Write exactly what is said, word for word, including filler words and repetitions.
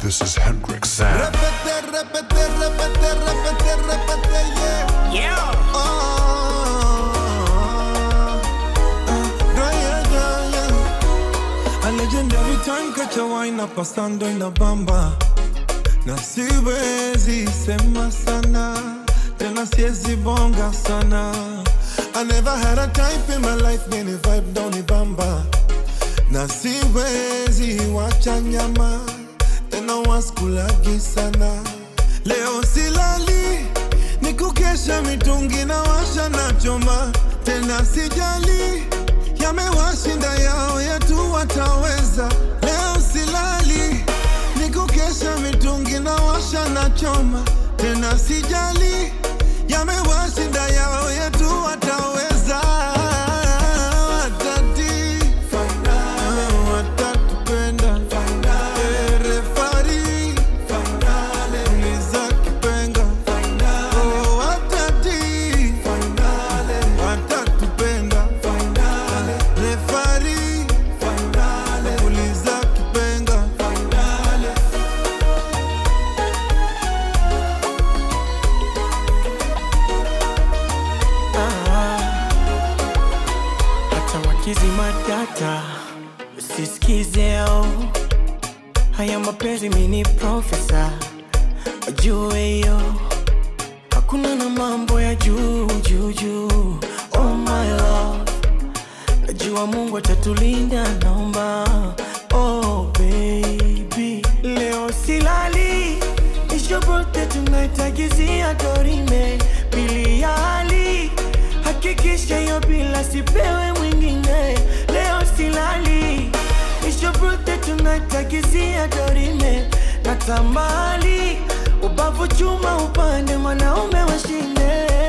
This is Hendrix Sam. Repete, repete, repete, repete, repete, yeah. Yeah. Oh, uh, yeah, yeah, yeah. A legendary time catch a wine up pasando in the bamba. Na siwezi sema sana, tena siwezi bonga sana. I never had a type in my life, many vibe down the bamba. Na siwezi wacha nyama, tena waskulagi sana. Leo silali, ni kukesha mitungi na washa na choma. Tena sijali, yamewashinda yao yetu wataweza. Leo silali, ni kukesha mitungi na washa na choma. Tena sijali, yamewashinda yao yetu wataweza. Watati, uh, watatupenda. Eh, refari, uliza kipenga. Oh, watati, watatupenda. Refari, uliza kipenga. Hata wakizima data usisikizeo. Haya mapenzi mini profesa, wajue yo. Hakuna na mambo ya juu juu juu. Oh my love, najua Mungu atatulinda, naomba. Oh baby, leo silali, it's your birthday tonight, agizia dorime. Pili ya hali, hakikisha yo bila sipewe mwingine. Leo silali, it's your birthday tonight, agizia dorime. Natamali, ubavu chuma upande, mwanaume washinde.